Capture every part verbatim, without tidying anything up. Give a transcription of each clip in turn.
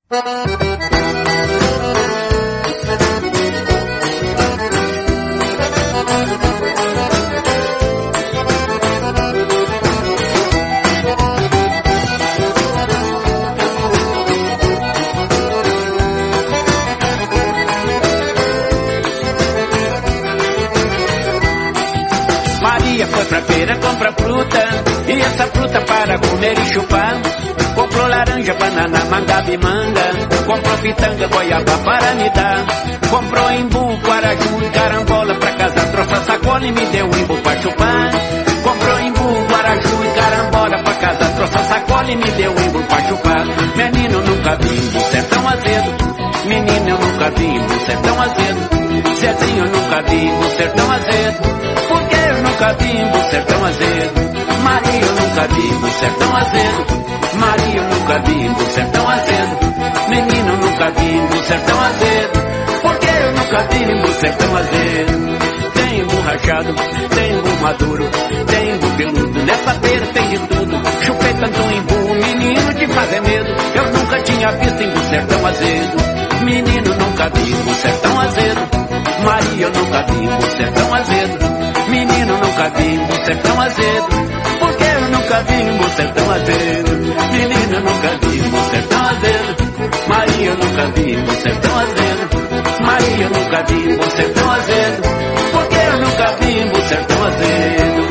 Maria foi pra feira comprar fruta, e essa fruta para comer e chupar. Comprou laranja, banana, manga e manga. Comprou pitanga, goiaba para me dar. Comprou imbu, guaraju e carambola pra casa. Trouxe a sacola e me deu um imbu pra chupar. Comprou imbu, guaraju e carambola pra casa. Trouxe a sacola e me deu um imbu pra chupar. Menino, nunca vi imbu sertão azedo. Menino, eu nunca vi imbu sertão azedo. Zezinho, eu nunca vi imbu sertão azedo. Porque eu nunca vi imbu sertão azedo. Maria, eu nunca vi imbu sertão azedo. Maria, eu nunca vi imbu sertão azedo. Menino, eu nunca vi imbu sertão azedo. Porque eu nunca vi imbu sertão azedo. Tem imbu rachado, tem imbu maduro, tem imbu peludo. Nessa feira tem de tudo. Chupei tanto imbu, menino de fazer medo. Eu nunca tinha visto imbu sertão azedo. Menino, nunca vi imbu sertão azedo. Maria, eu nunca vi imbu sertão azedo. Menino, nunca vi imbu sertão azedo. Porque eu nunca vi imbu sertão azedo. Menino, eu nunca vi imbu sertão azedo. Maria, eu nunca vi imbu sertão azedo. Maria, eu nunca vi imbu sertão azedo. Porque eu nunca vi imbu sertão azedo.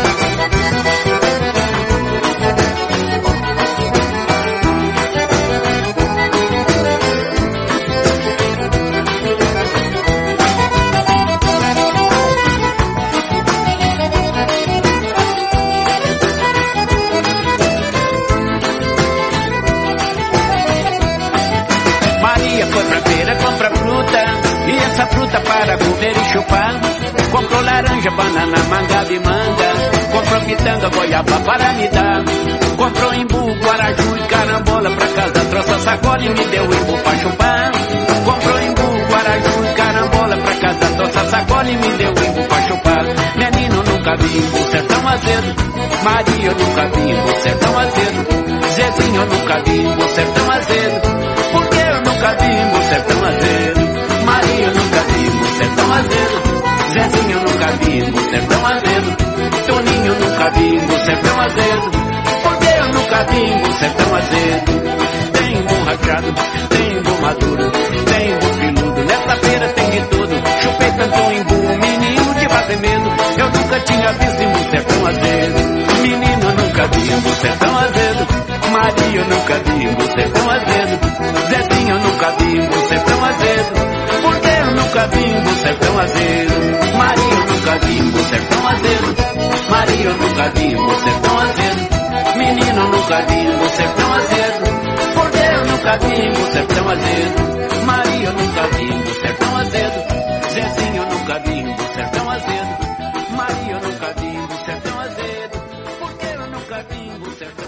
Essa fruta para comer e chupar. Comprou laranja, banana, manga e manga. Comprou pitanga, goiaba para me dar. Comprou imbu, guaraju e carambola pra casa. Trouxe a sacola e me deu imbu pra chupar. Comprou imbu, guaraju e carambola pra casa. Trouxe a sacola e me deu imbu pra chupar. Menino, nunca vi imbu sertão azedo. Maria, eu nunca vi imbu sertão azedo. Zezinho, eu nunca vi imbu sertão azedo. Porque eu nunca vi imbu sertão azedo. Maria, eu nunca vi imbu sertão azedo. Zezinho, eu nunca vi imbu sertão azedo. Toninho, eu nunca vi imbu sertão azedo. Porque eu nunca vi imbu sertão azedo. Tem imbu rachado, tem imbu maduro, tem imbu peludo. Nessa feira tem de tudo. Chupei tanto imbu, menino de fazer medo. Eu nunca tinha visto imbu sertão azedo. Menino, eu nunca vi imbu sertão azedo. Maria, eu nunca vi imbu sertão azedo. Zezinho, eu nunca vi imbu sertão azedo. Porque eu nunca vi imbu sertão azedo. Maria, eu nunca vi imbu sertão azedo. Maria, eu nunca vi imbu sertão azedo. Menino, eu nunca vi imbu sertão azedo. Porque eu nunca vi imbu sertão azedo. Maria, eu nunca vi imbu sertão azedo. Zezinho, eu nunca vi imbu sertão azedo. Maria, eu nunca vi imbu sertão azedo. Porque eu nunca vi imbu sertão azedo.